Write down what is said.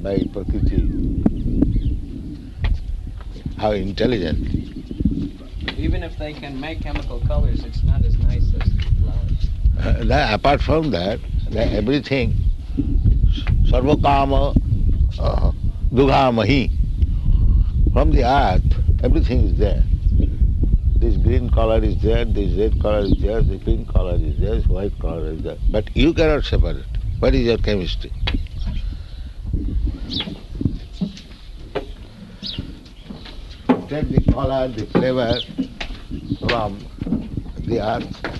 by Prakriti. How intelligent. Even if they can make chemical colors, it's not as nice as flowers. Apart from that, everything, sarvakama dugamahi, from the earth, everything is there. This green color is there, this red color is there, this pink color is there, this white color is there. But you cannot separate. What is your chemistry? Take the color, the flavor from the earth